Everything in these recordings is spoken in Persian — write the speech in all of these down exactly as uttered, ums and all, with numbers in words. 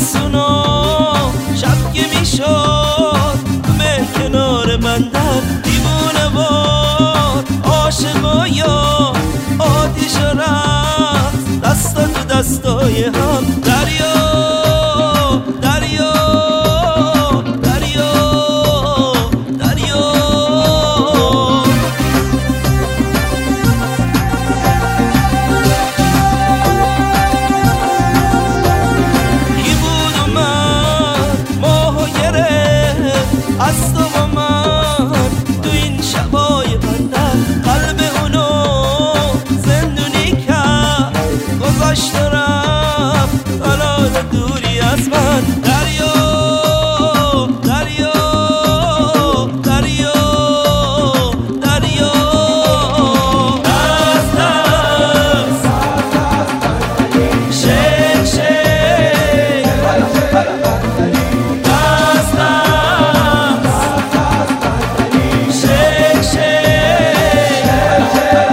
تابستونا شب که میشد همه کنار بندر دیوونه وار عاشقایا آتیش و رقص دستا تو دستای هم دریا دریا دریا دریا کی بود اومد ماهو گرفت از تو با من تو این شبای بندر قلب اونو زندونی کرد گذاشت و رفت حالا دوری از من دریا دریا دریا دریا دست دست شک شک دست دست شک شک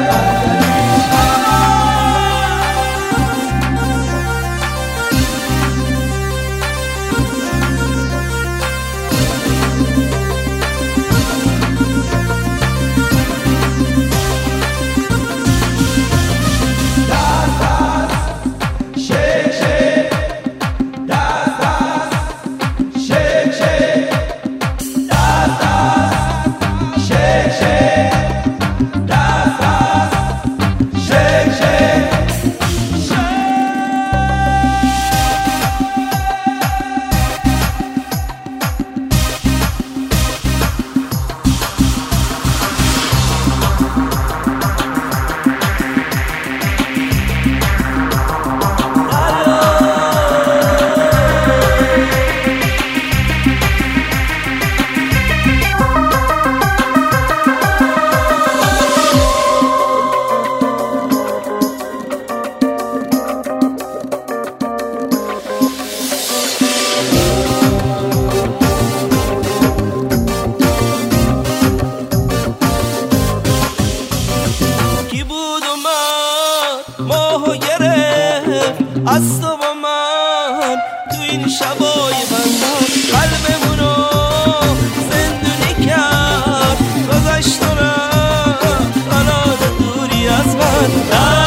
ماهو گرفت از تو با من تو این شبای بندر قلبمونو زندونی کرد گذشت و رفت حالا دوری از من.